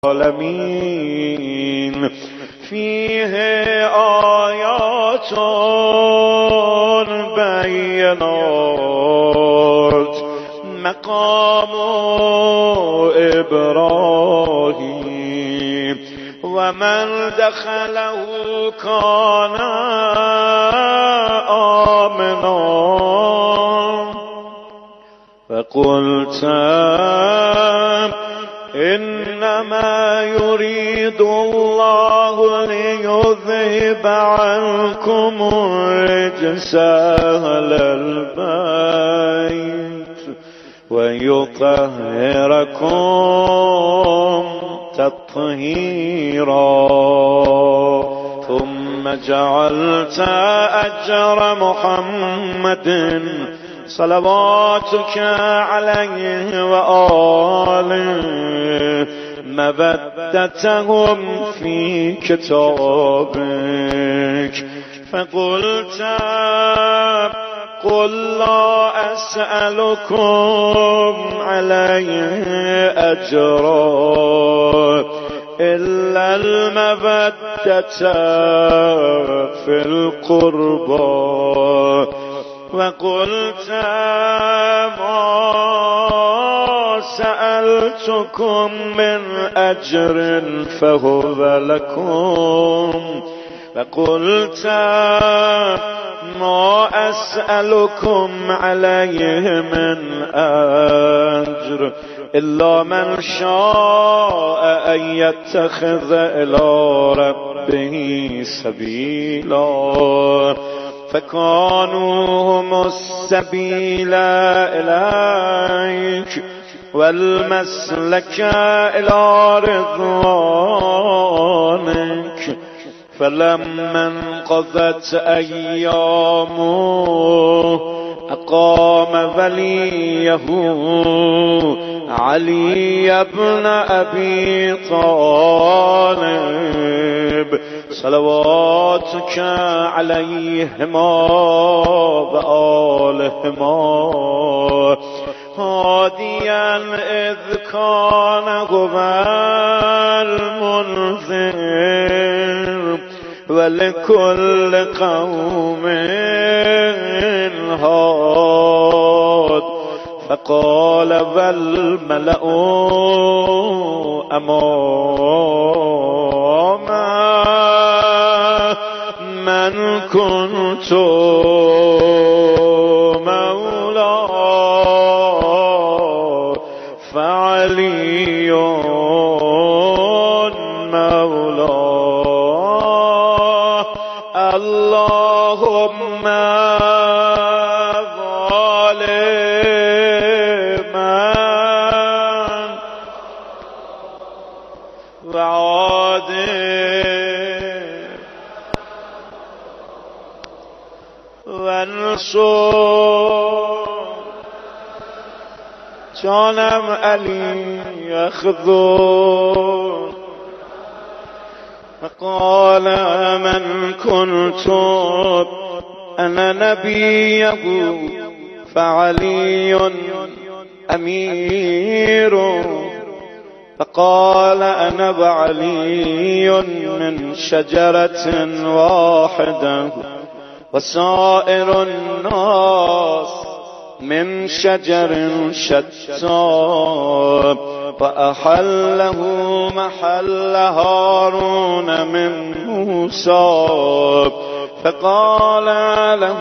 العالمين فيه آيات بينات مقام إبراهيم ومن دخله كان آمنا فقلت إنما يريد الله ليذهب عنكم الرجس أهل البيت ويطهركم تطهيرا ثم جعلت أجر محمد صلواتك عليه وآله مودتهم في كتابك فقلت قل لا أسألكم عليه أجرا إلا المودة في القربى وقلت ما سألتكم من أجر فهو لكم وقلت ما أسألكم عليه من أجر إلا من شاء أن يتخذ إلى ربه سبيلا فكانوا هم السبيل إليك والمسلك إلى رضوانك فلما انقضت أيامه أقام وليه علي بن أبي طالب صلواتك عليهما وآلهما هاديا إذ كان هو المنذر ولكل قوم هاد فقال والملأ أمامه من كنت مولاه فعلي مولاه اللهم ظالما وعادل وانصر جانم علی اخذون فقال من كنت أنا نبيه فعلي أمير فقال أنا وعلي من شجرة واحدة وسائر الناس من شجر شتى فأحله محل هارون من موسى فقال له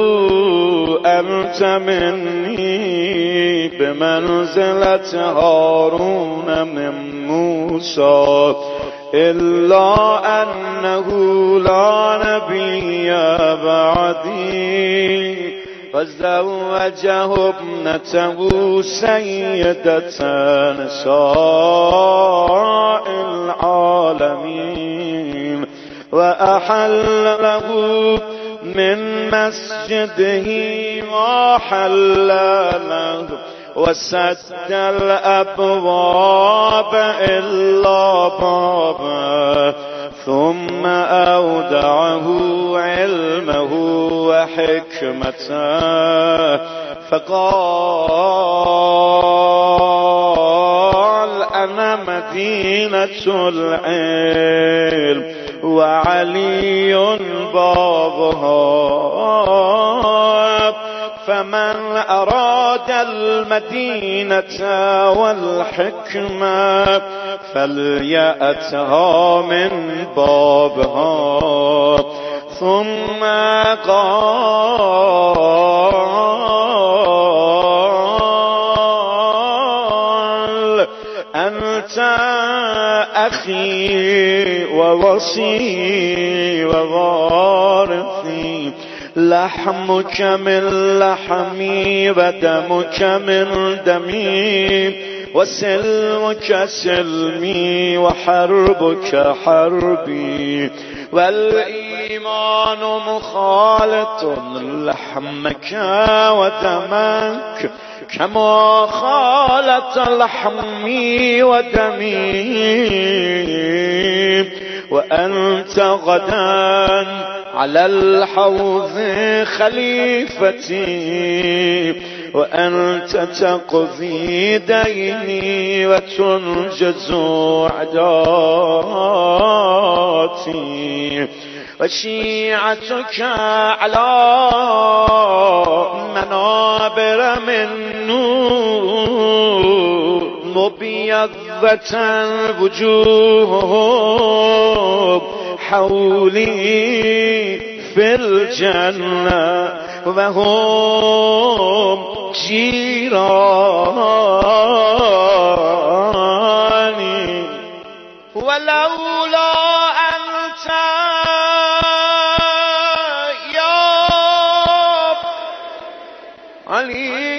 أنت مني بمنزلة هارون من موسى إلا أنه لا نبي بعدي فزوجه ابنته سيدة نساء العالمين وأحل له من مسجده ما حل له وسد الأبواب إلا بابا ثم أودعه علمه وحكمته فقال أنا مدين مدينة العلم وعلي بابها، فمن أراد المدينة والحكمة فليأتها من بابها. ثم قال أنت أخي ووصي ووارثي، لحمك من لحمي ودمك من دمي، وسلمك سلمي وحربك حربي، والإيمان مخالط لحمك ودمك كما خالط لحمي ودمي. وأنت غدا على الحوض خليفتي، وأنت تقضي ديني وتنجز عداتي، وشيعتك على منابر من نور مبيضة وجوههم حولي في الجنة، وهم جيراني. ولولا أنت يا علي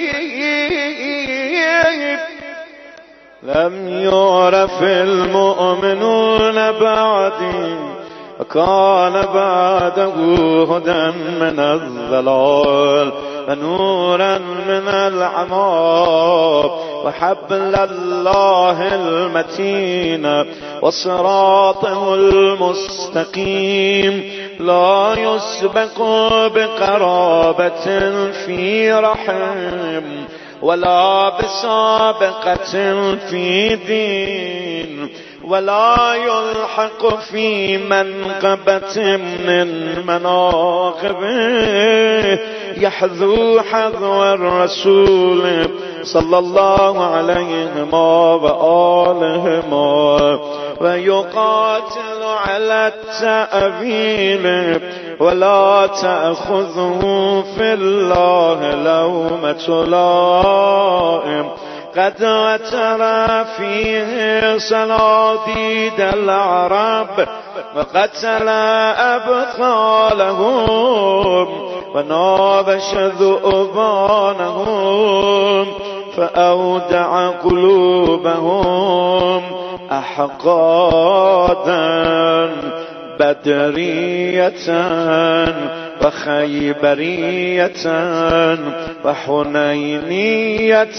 لم يعرف المؤمنون بعدي، وكان بعده هدى من الضلال ونورا من العمى، وحبل الله المتين وصراطه المستقيم، لا يسبق بقرابة في رحم ولا بسابقة في دين، ولا يلحق في منقبة من مناقبه، يحذو حذو الرسول صلى الله عليهما وآلهما، ويقاتل على التأويل، ولا تأخذه في الله لومة لائم، قد وتر فيه صناديد العرب، وقتل أبطالهم، ونابش ذؤبانهم، فأودع قلوبهم أحقادا بدرية وخيبرية وحنينية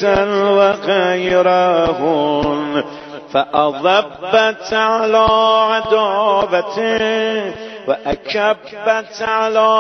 وغيرهن، فأضبت على عداوته وأكبت على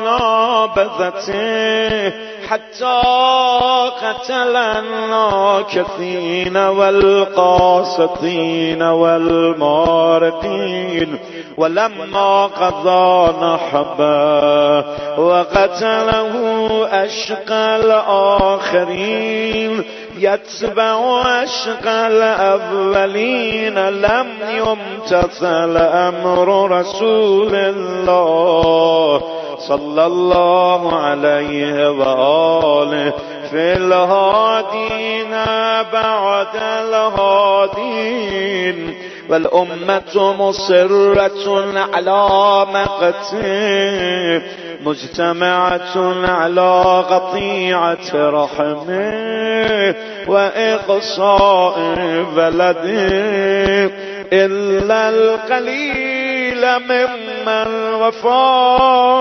منابذته، حتى قتل الناكثين والقاسطين والمارقين. ولما قضى نحبه وقتله أشقى الآخرين يتبع أشقى الأولين، لم يمتثل أمر رسول الله صلى الله عليه وآله في الهادين بعد الهادين، والأمة مصرة على مقته، مجتمعة على قطيعة رحمه وإقصاء بلده، إلا القليل ممن وفى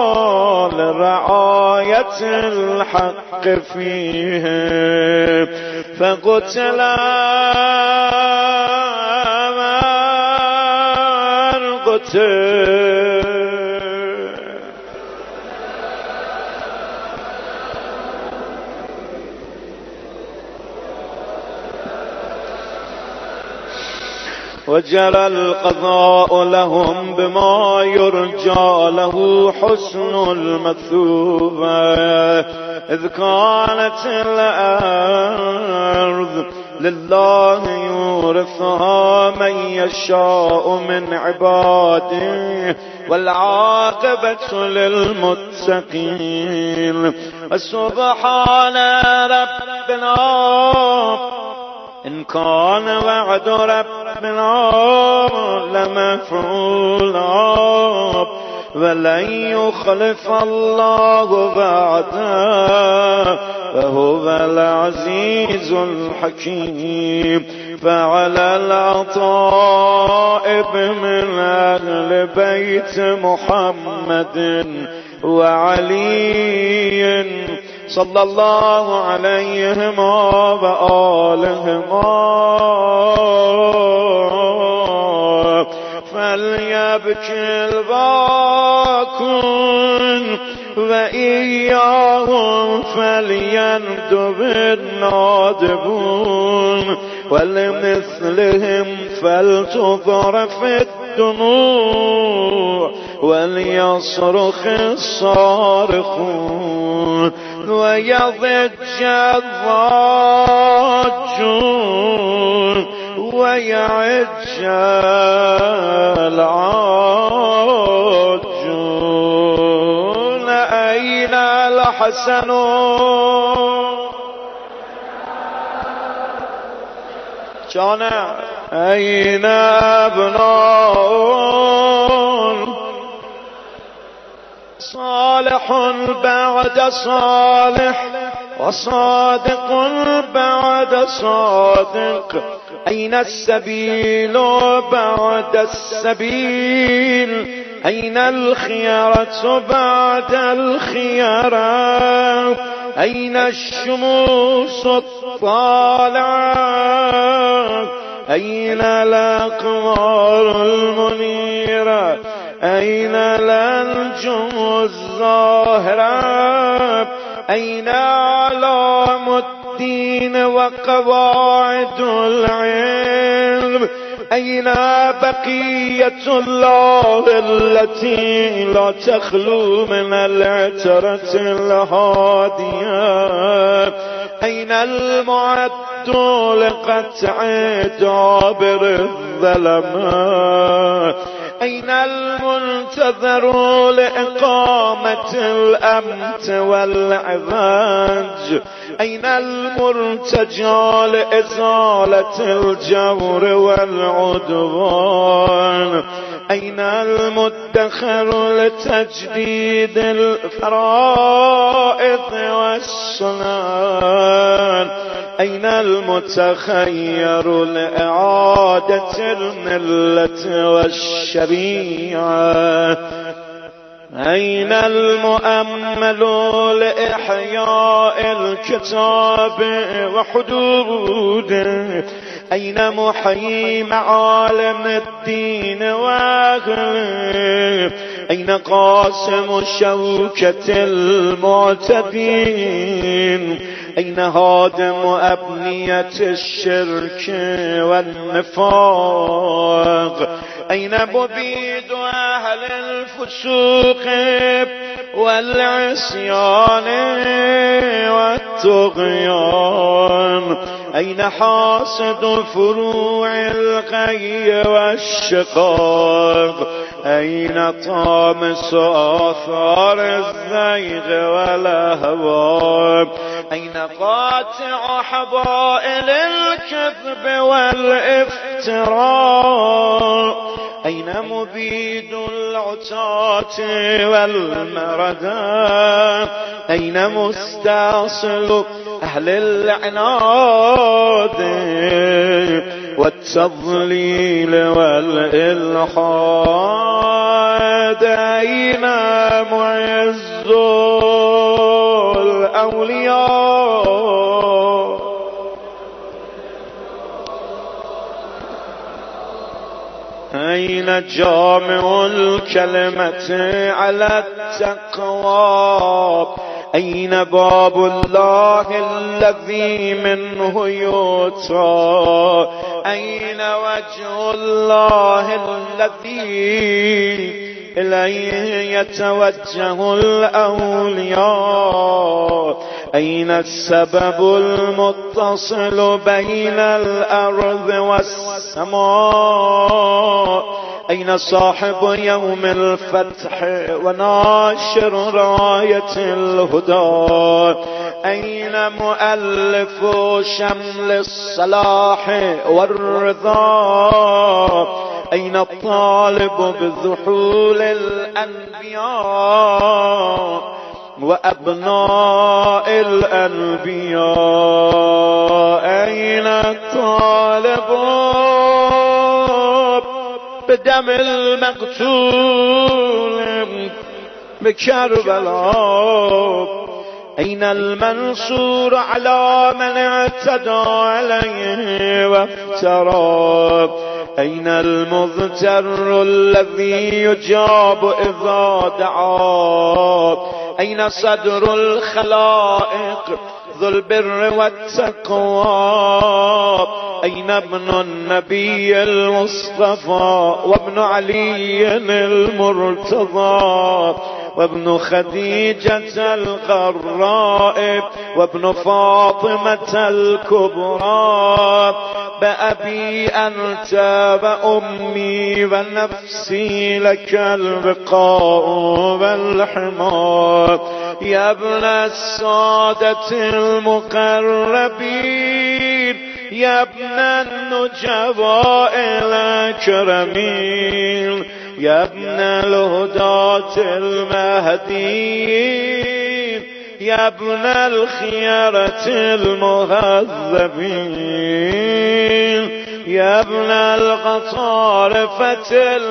لرعاية الحق فيه، فقتل من قتل. وجرى القضاء لهم بما يرجى له حسن المثوبة. إذ كانت الأرض لله يورثها من يشاء من عباده والعاقبة للمتقين. وسبحان ربنا إن كان وعد ربنا لمفعولا ولن يخلف الله وعده وهو العزيز الحكيم. فعلى العطائب من أهل بيت محمد وعلي صلى الله عليهما وآلهما فليبكي الباكون وإياهم فليندب النادبون ولمثلهم فلتضرف الدموع وليصرخ الصارخون ويضج الضاجون ويعج العاجون. أين الحسن جانا أين أبناء صالح بعد صالح وصادق بعد صادق. أين السبيل بعد السبيل أين الخيرة بعد الخيرة أين الشموس الطالعة أين الأقمار المنيرة أين الأنجم الزاهرة أين أعلام الدين وقواعد العلم أين بقية الله التي لا تخلو من العترة الهادية أين المعد لقطع دابر الظلمات أين المنتظر لإقامة الأمن والعذاب أين المرتجى لإزالة الجور والعدوان أين المدخر لتجديد الفرائض والسنن أين المتخير لإعادة الملة والشريعة أين المؤمل لإحياء الكتاب وحدوده أين محيي معالم الدين وأهله أين قاسم شوكة المعتدين أين هادم أبنية الشرك والنفاق أين مبيد أهل الفسوق والعصيان والطغيان أين حاصد فروع الغي والشقاق أين طامس آثار الزيغ والأهواء أين قاطع حبائل الكذب والافتراء أين مبيد العتاة والمردى أين مستأصل أهل العناد والتضليل والإلحاد أين معز الأولياء أين جامع الكلمة على التقوى أين باب الله الذي منه يؤتى أين وجه الله الذي إليه يتوجه الأولياء أين السبب المتصل بين الأرض والسماء أين صاحب يوم الفتح وناشر راية الهدى أين مؤلف شمل الصلاح والرضا أين الطالب بذحول الأنبياء وأبناء الأنبياء أين الطالب بدم المقتول بكربلاء أين المنصور على من اعتدى عليه وافترى أين المضطر الذي يجاب إذا دعا أين صدر الخلائق ذو البر والتقوى أين ابن النبي المصطفى وابن علي المرتضى وابن خديجة الغراء وابن فاطمة الكبرى بأبي أنت وأمي ونفسي لك البقاء والحمار يا ابن السادة المقربين يا ابن النجباء الأكرمين يا ابن الهداة المهديين يا ابن الخيرة المهذبين يا ابن القطارفة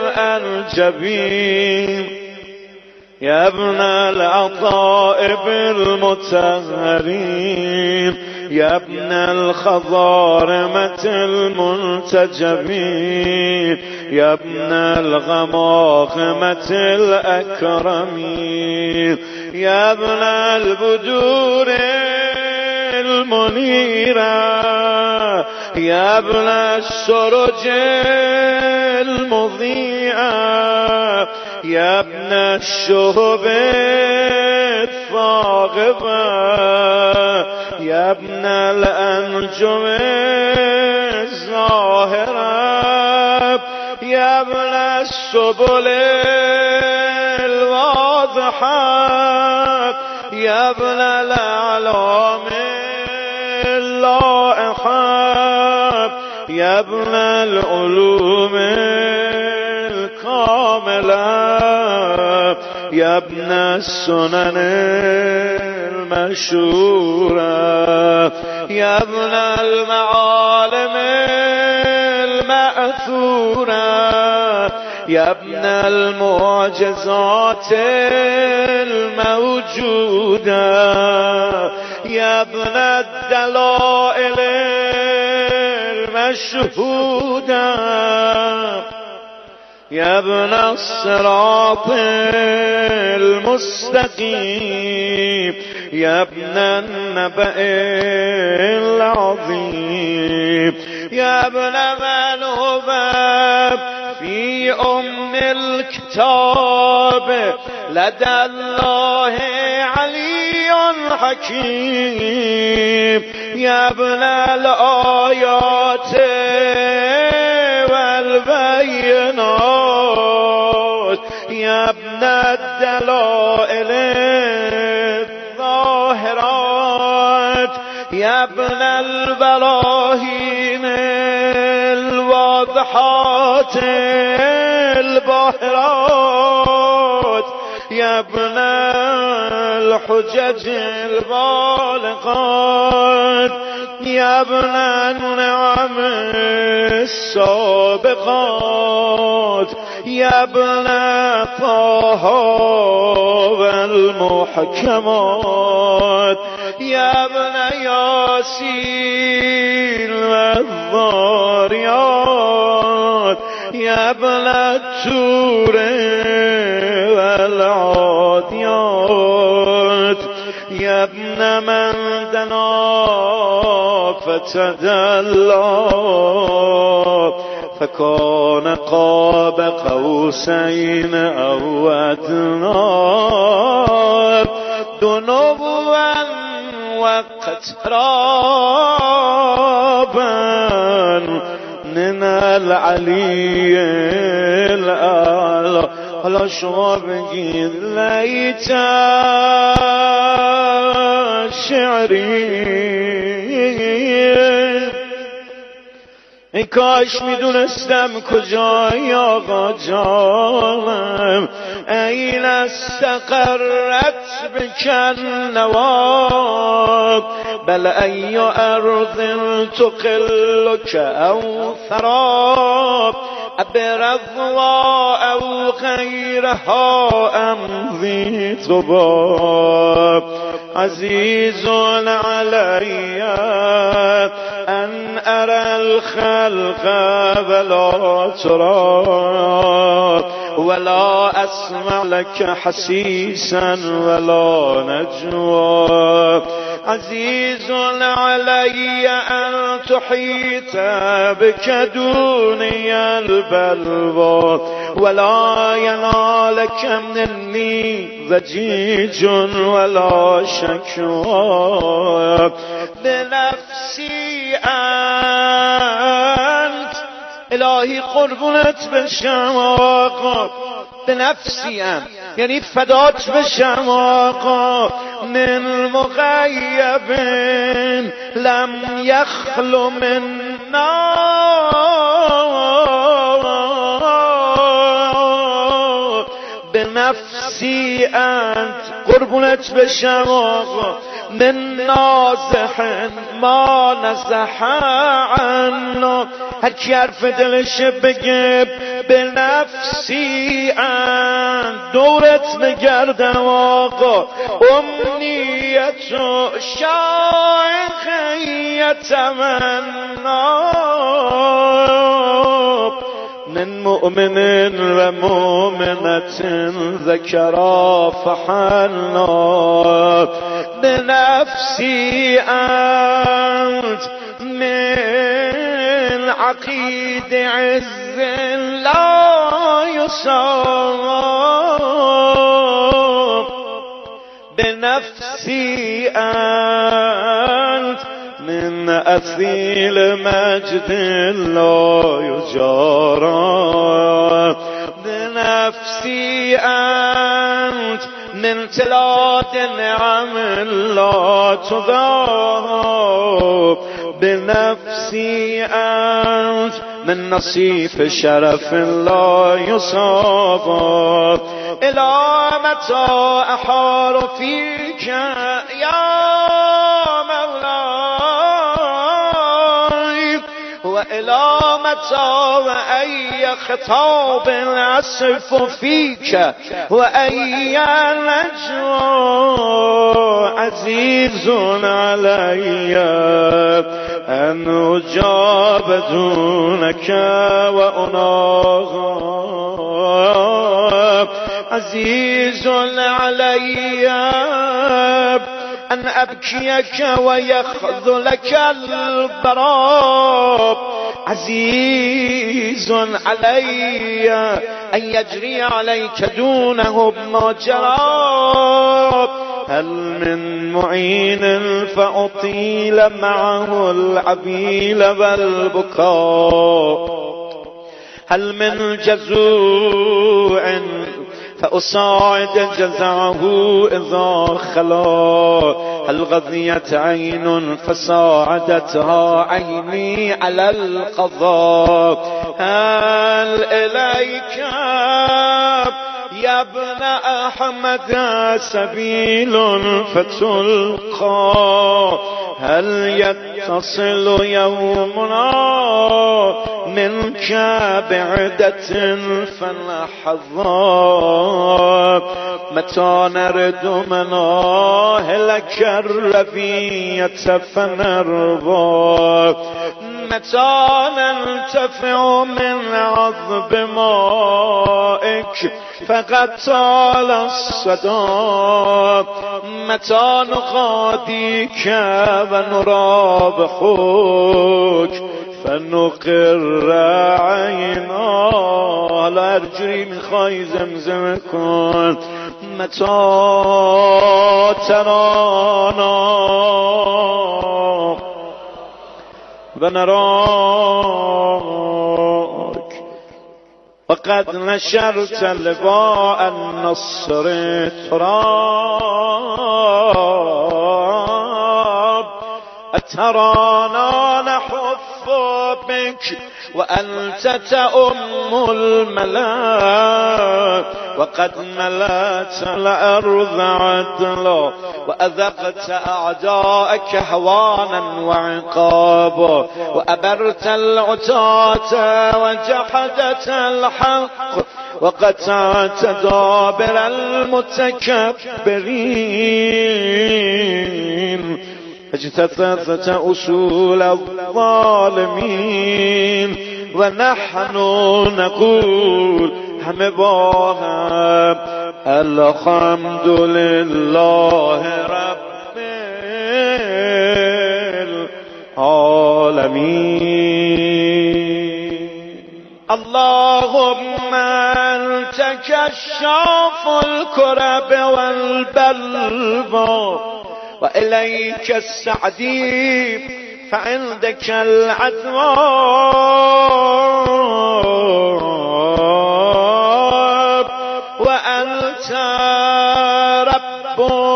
الأنجبين يا ابن العطائب المطهرين يا ابن الخضارمة المنتجبين يا ابن الغماغمة الأكرمين يا ابن البدور المنيرة يا ابن السرج المضيئة يا ابن الشهب الثاغبة يا ابن الأنجم الزاهرة يا ابن السبل الواضحة يا ابن الأعلام اللائحة يا ابن العلوم الكاملة يا ابن السنن المشهورة يا ابن المعالم المأثورة يا ابن المعجزات الموجودة يا ابن الدلائل المشهودة يا ابن الصراط المستقيم يا ابن النبأ العظيم يا ابن من هو في أم الكتاب لدى الله علي حكيم يا ابن الآيات والبينات يا ابن الدلائل الظاهرات يا ابن البراهين الواضحات الباهرات يا ابن الحجج البالغات يا ابن النعم السابقات يا ابن طه والمحكمات يا ابن ياسين والذاريات يا ابن التور والعاديات يا ابن من دنا فتدلى فكان قاب قوسين أو أدنى دنوا واقترابا من العلي الأعلى. حالا شما بگید لیت شعری، ای کاش میدونستم کجای آقا جانم. این استقرت بکن نواک بل ای ارض تقلک او ثراب برضوا او غیرها امضی طباب. عزیز علی ان ارى الخلق ولا ترى ولا اسمع لك حسيسا ولا نجوى. عزيز علي ان تحيط بك دوني البلوى ولا ينالك مني ضجيج ولا شكوى. بنفسي انت الهی قربونت بشم آقا، به نفسی ام یعنی فدات بشم آقا. من مغیب لم یخلو منا به نفسی انت قربونت بشم آقا. من نازح ما نزح عنا، هر کی حرف دلش بگه به نفسی ان دورت بگردم آقا. امنیت و شایخیت منا من مؤمن و مؤمنت ذکرا فحنا. بنفسی انت من عقید عز لا يصاب. بنفسی انت من اصیل مجد لا یجارا. بنفسی انت من تلاد نعم لا تذاب. بنفسی انت من نصیف شرف لا يصاب. الى متى احار فيك يا مولاي والى متى واي خطاب اصف فيك واي نجوى. عزيز علي ان اجاب دونك واناغ. عزيز علي أن أبكيك ويخذلك البراب. عزيز علي أن يجري عليك دونه ما جرى. هل من معين فأطيل معه العبيل والبكاء. هل من جزوع فأصاعد جزعه إذا خلا. هل غذيت عين فساعدتها عيني على القضاء. هل إليك يا ابن أحمد سبيل فتلقى. هل يتصل يومنا منك بعدة فنحظى. متى نرد مناهلك الربية فنرضى. متى ننتفع من عذب مائك فقد طال الصدا متى نقاضيك ونرى بحوك فنقر عینا. حالا هر جوری میخوای زمزمه کن. متى ترانا و نراک وقد نشرت لواء النصر تراب أترانا نحف بك وأنت تأم الملا وقد ملأت الأرض عدلا وأذقت أعداءك هوانا وعقابا وأبرت العتاة وجحدت الحق وقطعت دابر المتكبرين اجتثثت أصول الظالمين ونحن نقول همه با هم الحمد لله رب العالمين. اللهم انت كشاف الكرب والبلوى وإليك السعدي فعندك العدوى وأنت رب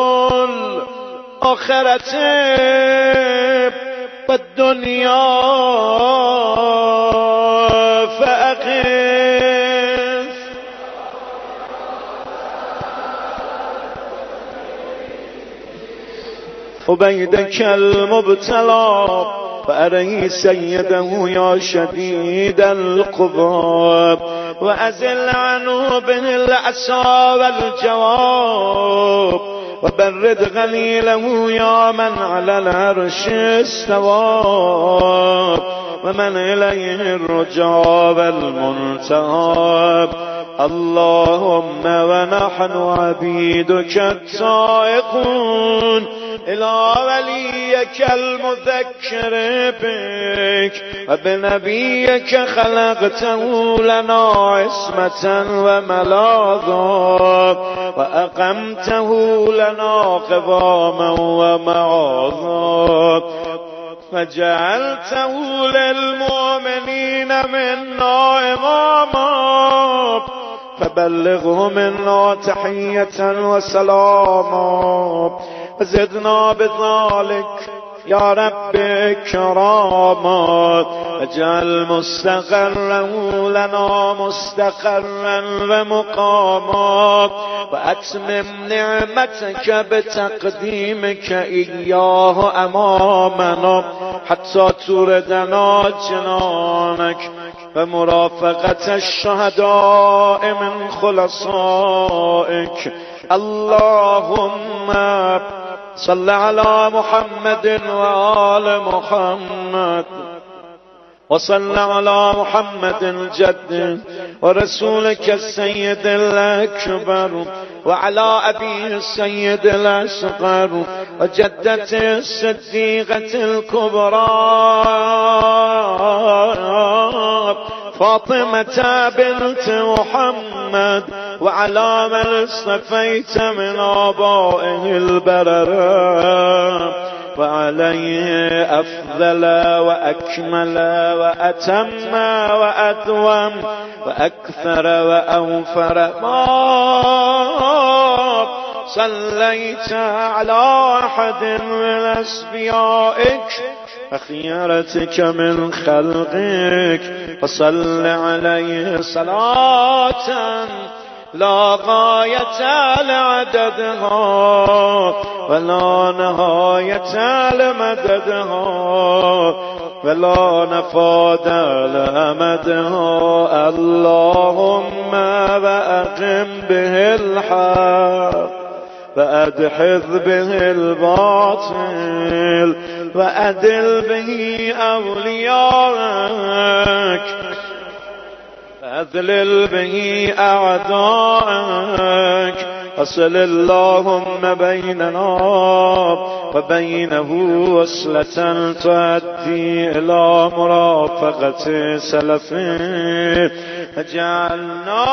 الآخرة والدنيا فأغث. عبيدك المبتلى فأري سيده يا شديد القوى وأزل عنه بالعصا والجواب وبرد غليله يا من على العرش استوى ومن إليه الرجاء والمنتهى. اللهم ونحن عبيدك التائقون إلى وليك المذكر بك وبنبيك خلقته لنا عصمة وملاذا وأقمته لنا قواما ومعاذا فجعلته للمؤمنين منا إماما فبلغه منا تحية وسلاما وزدنا بذلك يا رب كراما اجعل مستقره لنا مستقرا ومقاما وأتمم نعمتك بتقديمك إياه أمامنا حتى توردنا جنانك ومرافقة الشهداء من خلصائك. اللهم صل على محمد وآل محمد وصل على محمد الجد ورسولك السيد الأكبر وعلى أبيه السيد الأصغر وجدته الصديقة الكبرى فاطمة بنت محمد وعلى من اصطفيت من آبائه البررة وعليه أفضل وأكمل وأتم وأدوم وأكثر وأوفر ما صليت على أحد من أصفيائك وخيرتك من خلقك وصل عليه صلاة لا غاية لعددها ولا نهاية لمددها ولا نفاد لأمدها. اللهم وأقم به الحق وأدحض به الباطل وأدل به أولياءك أذلل به أعدائك أصل اللهم بيننا وبينه وصلة تؤدي إلى مرافقة سلفه. اجعلنا